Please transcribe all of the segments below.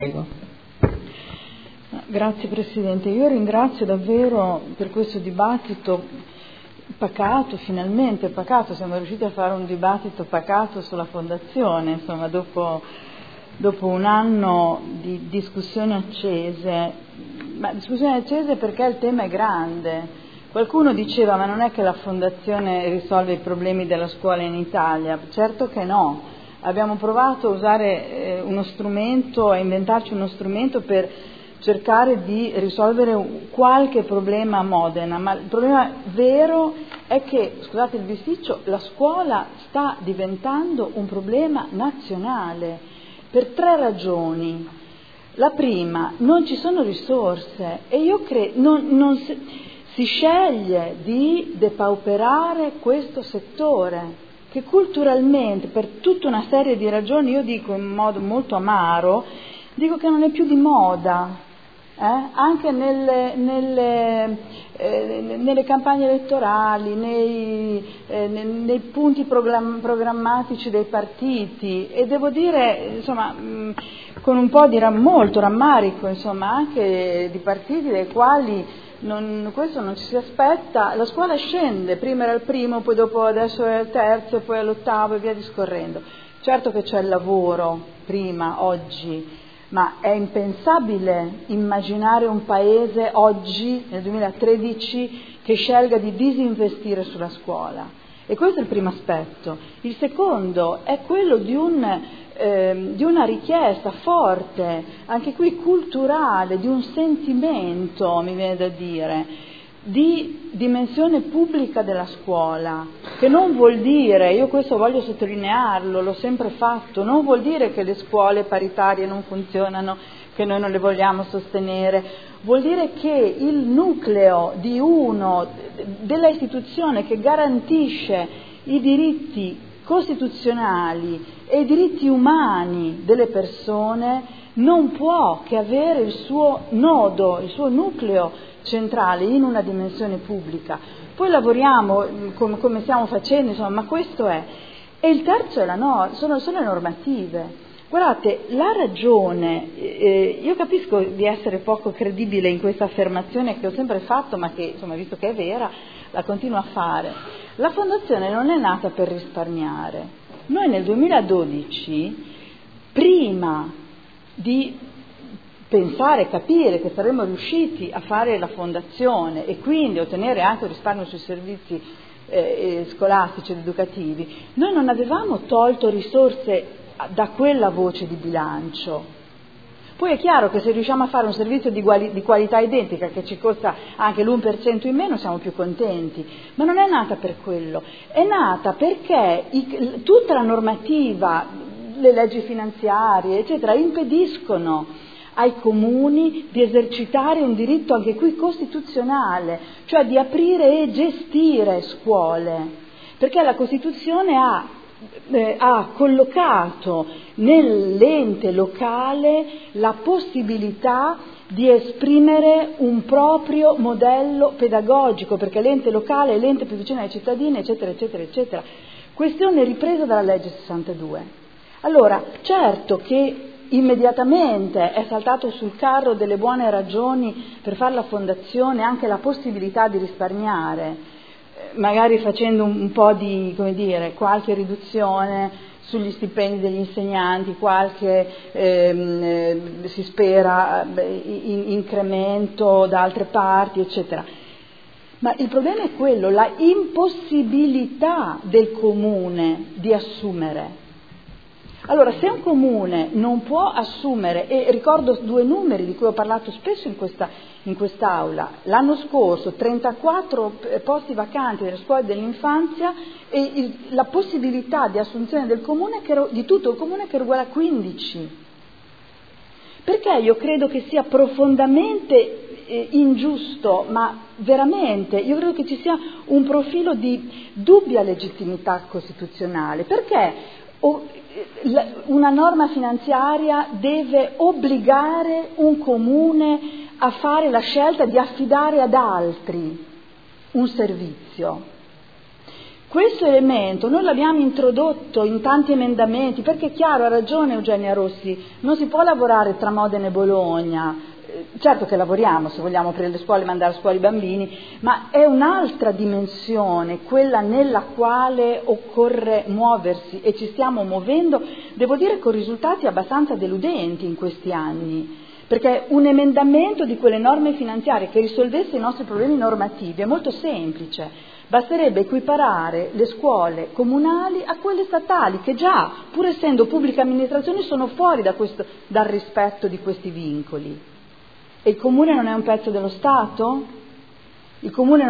Prego. Grazie Presidente, io ringrazio davvero per questo dibattito pacato, finalmente pacato, siamo riusciti a fare un dibattito pacato sulla Fondazione, insomma dopo un anno di discussioni accese, ma discussioni accese perché il tema è grande. Qualcuno diceva ma non è che la Fondazione risolve i problemi della scuola in Italia, certo che no. Abbiamo provato a usare uno strumento, a inventarci uno strumento per cercare di risolvere qualche problema a Modena, ma il problema vero è che, scusate il bisticcio, la scuola sta diventando un problema nazionale per 3 ragioni. La prima, non ci sono risorse e io credo si sceglie di depauperare questo settore che culturalmente, per tutta una serie di ragioni, io dico in modo molto amaro, dico che non è più di moda, anche nelle campagne elettorali, nei punti programmatici dei partiti, e devo dire, insomma, con un po' di molto rammarico, insomma, anche di partiti dai quali questo non ci si aspetta. La scuola scende, prima era il primo, poi dopo adesso è il terzo, poi è l'8° e via discorrendo. Certo che c'è il lavoro prima, oggi, ma è impensabile immaginare un paese oggi, nel 2013, che scelga di disinvestire sulla scuola. E questo è il primo aspetto. Il secondo è quello di una richiesta forte, anche qui culturale, di un sentimento, mi viene da dire, di dimensione pubblica della scuola, che non vuol dire, io questo voglio sottolinearlo, l'ho sempre fatto, non vuol dire che le scuole paritarie non funzionano, che noi non le vogliamo sostenere, vuol dire che il nucleo della istituzione che garantisce i diritti costituzionali e i diritti umani delle persone non può che avere il suo nodo, il suo nucleo centrale in una dimensione pubblica. Poi lavoriamo come stiamo facendo, insomma, ma questo è. E il terzo è sono le normative. Guardate, la ragione, io capisco di essere poco credibile in questa affermazione che ho sempre fatto, ma che, insomma, visto che è vera, la continuo a fare. La Fondazione non è nata per risparmiare. Noi nel 2012, prima di pensare, capire che saremmo riusciti a fare la Fondazione e quindi ottenere anche un risparmio sui servizi scolastici ed educativi, noi non avevamo tolto risorse da quella voce di bilancio. Poi è chiaro che se riusciamo a fare un servizio di qualità identica che ci costa anche l'1% in meno siamo più contenti, ma non è nata per quello, è nata perché tutta la normativa, le leggi finanziarie eccetera impediscono ai comuni di esercitare un diritto anche qui costituzionale, cioè di aprire e gestire scuole, perché la Costituzione ha collocato nell'ente locale la possibilità di esprimere un proprio modello pedagogico, perché l'ente locale è l'ente più vicino ai cittadini, eccetera, eccetera, eccetera. Questione ripresa dalla legge 62. Allora, certo che immediatamente è saltato sul carro delle buone ragioni per fare la Fondazione anche la possibilità di risparmiare, magari facendo un po' di, qualche riduzione sugli stipendi degli insegnanti, qualche, si spera, incremento da altre parti, eccetera. Ma il problema è quello, la impossibilità del comune di assumere. Allora, se un comune non può assumere, e ricordo 2 numeri di cui ho parlato spesso in quest'Aula, l'anno scorso 34 posti vacanti nelle scuole dell'infanzia e la possibilità di assunzione del comune, di tutto il comune, che era uguale a 15. Perché io credo che sia profondamente ingiusto, ma veramente, io credo che ci sia un profilo di dubbia legittimità costituzionale, perché una norma finanziaria deve obbligare un comune a fare la scelta di affidare ad altri un servizio. Questo elemento noi l'abbiamo introdotto in tanti emendamenti, perché è chiaro, ha ragione Eugenia Rossi, non si può lavorare tra Modena e Bologna. Certo che lavoriamo se vogliamo aprire le scuole e mandare a scuola i bambini, ma è un'altra dimensione, quella nella quale occorre muoversi, e ci stiamo muovendo, devo dire, con risultati abbastanza deludenti in questi anni, perché un emendamento di quelle norme finanziarie che risolvesse i nostri problemi normativi è molto semplice. Basterebbe equiparare le scuole comunali a quelle statali, che già, pur essendo pubbliche amministrazioni, sono fuori dal rispetto di questi vincoli. E il Comune non è un pezzo dello Stato? Il Comune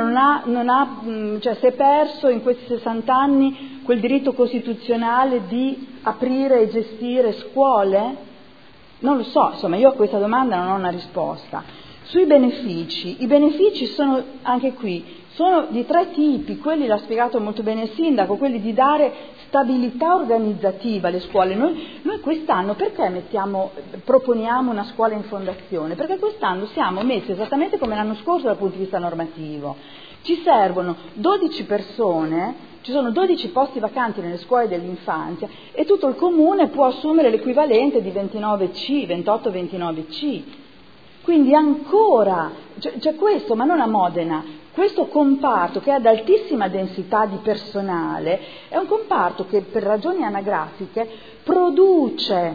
cioè si è perso in questi 60 anni quel diritto costituzionale di aprire e gestire scuole? Non lo so, insomma, io a questa domanda non ho una risposta. Sui benefici, i benefici sono, anche qui, sono di tre tipi, quelli l'ha spiegato molto bene il sindaco, quelli di dare stabilità organizzativa alle scuole. Noi quest'anno perché proponiamo una scuola in fondazione? Perché quest'anno siamo messi esattamente come l'anno scorso dal punto di vista normativo. Ci servono 12 persone, ci sono 12 posti vacanti nelle scuole dell'infanzia e tutto il comune può assumere l'equivalente di 29C, 28-29C. Quindi ancora, c'è questo, ma non a Modena, questo comparto che è ad altissima densità di personale, è un comparto che per ragioni anagrafiche produce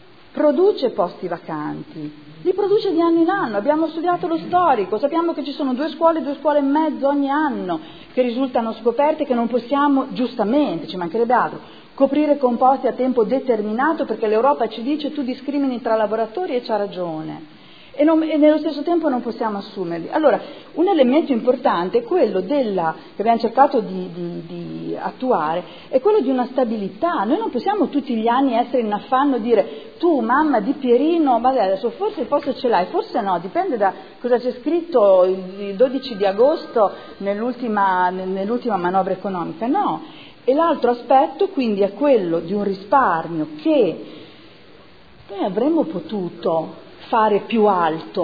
posti vacanti, li produce di anno in anno, abbiamo studiato lo storico, sappiamo che ci sono 2 scuole e mezzo ogni anno che risultano scoperte, che non possiamo, giustamente, ci mancherebbe altro, coprire con posti a tempo determinato, perché l'Europa ci dice tu discrimini tra lavoratori, e c'ha ragione. E nello stesso tempo non possiamo assumerli. Allora, un elemento importante è quello che abbiamo cercato di attuare, è quello di una stabilità. Noi non possiamo tutti gli anni essere in affanno, dire tu mamma di Pierino, ma adesso forse il posto ce l'hai, forse no, dipende da cosa c'è scritto il 12 di agosto nell'ultima manovra economica, no. E l'altro aspetto quindi è quello di un risparmio che noi avremmo potuto fare più alto.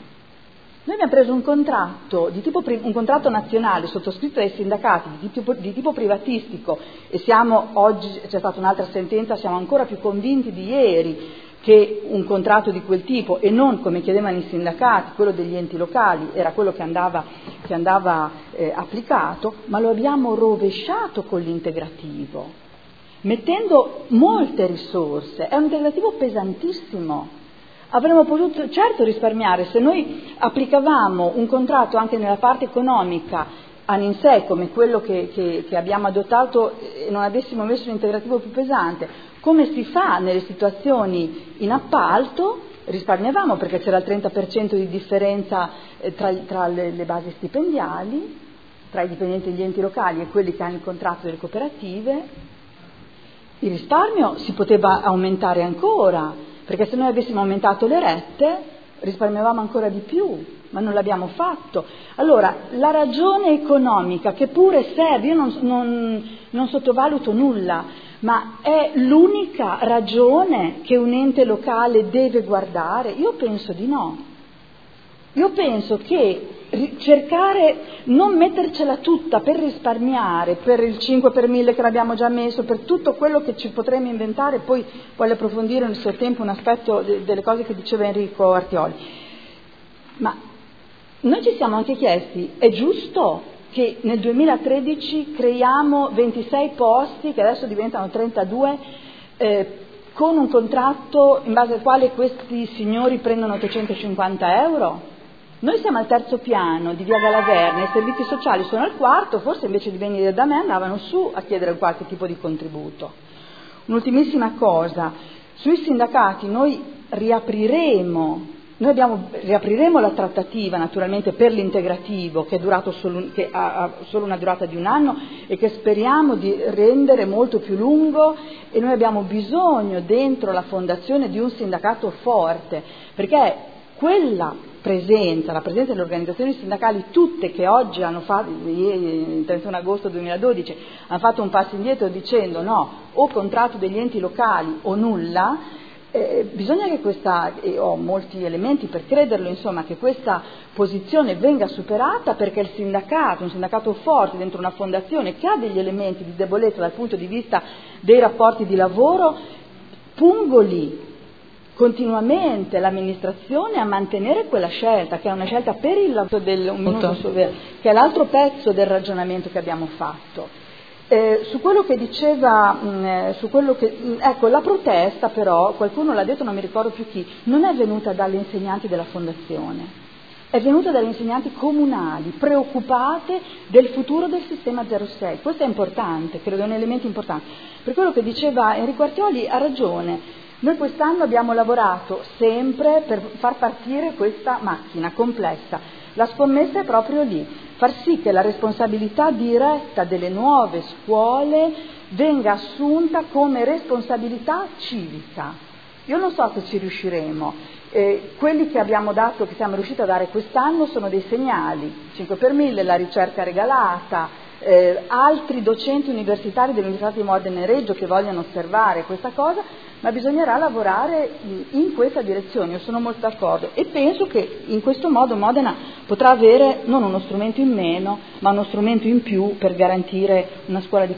Noi abbiamo preso un contratto un contratto nazionale sottoscritto dai sindacati di tipo privatistico, e oggi c'è stata un'altra sentenza, siamo ancora più convinti di ieri che un contratto di quel tipo, e non come chiedevano i sindacati, quello degli enti locali, era quello che andava applicato, ma lo abbiamo rovesciato con l'integrativo, mettendo molte risorse. È un integrativo pesantissimo. Avremmo potuto certo risparmiare se noi applicavamo un contratto anche nella parte economica in sé, come quello che abbiamo adottato, e non avessimo messo un integrativo più pesante, come si fa nelle situazioni in appalto. Risparmiavamo perché c'era il 30% di differenza tra le basi stipendiali, tra i dipendenti degli enti locali e quelli che hanno il contratto delle cooperative. Il risparmio si poteva aumentare ancora, perché se noi avessimo aumentato le rette risparmiavamo ancora di più, ma non l'abbiamo fatto. Allora, la ragione economica, che pure serve, io non sottovaluto nulla, ma è l'unica ragione che un ente locale deve guardare? Io penso di no. Io penso che non mettercela tutta per risparmiare, per il 5 per 1000 che l'abbiamo già messo, per tutto quello che ci potremmo inventare, poi voglio approfondire nel suo tempo un aspetto delle cose che diceva Enrico Artioli. Ma noi ci siamo anche chiesti, è giusto che nel 2013 creiamo 26 posti, che adesso diventano 32, con un contratto in base al quale questi signori prendono 850 euro? Noi siamo al 3° piano di Via Galaverna, i servizi sociali sono al 4°, forse invece di venire da me andavano su a chiedere qualche tipo di contributo. Un'ultimissima cosa, sui sindacati noi riapriremo la trattativa naturalmente per l'integrativo che ha solo una durata di 1 anno e che speriamo di rendere molto più lungo, e noi abbiamo bisogno dentro la fondazione di un sindacato forte, perché la presenza delle organizzazioni sindacali tutte, che oggi hanno fatto, il 31 agosto 2012 hanno fatto un passo indietro dicendo no, o contratto degli enti locali o nulla, Bisogna che ho molti elementi per crederlo, insomma, che questa posizione venga superata, perché il sindacato, un sindacato forte dentro una fondazione che ha degli elementi di debolezza dal punto di vista dei rapporti di lavoro, pungoli continuamente l'amministrazione a mantenere quella scelta, che è una scelta per il lavoro che è l'altro pezzo del ragionamento che abbiamo fatto. Su quello che diceva, ecco, la protesta però, qualcuno l'ha detto, non mi ricordo più chi, non è venuta dalle insegnanti della fondazione, è venuta dalle insegnanti comunali, preoccupate del futuro del sistema 06. Questo è importante, credo è un elemento importante. Per quello che diceva Enrico Artioli ha ragione, noi quest'anno abbiamo lavorato sempre per far partire questa macchina complessa. La scommessa è proprio lì, far sì che la responsabilità diretta delle nuove scuole venga assunta come responsabilità civica. Io non so se ci riusciremo, quelli che abbiamo dato, che siamo riusciti a dare quest'anno sono dei segnali, 5 per 1000, la ricerca regalata, altri docenti universitari dell'Università di Modena e Reggio che vogliono osservare questa cosa, ma bisognerà lavorare in questa direzione, io sono molto d'accordo e penso che in questo modo Modena potrà avere non uno strumento in meno, ma uno strumento in più per garantire una scuola di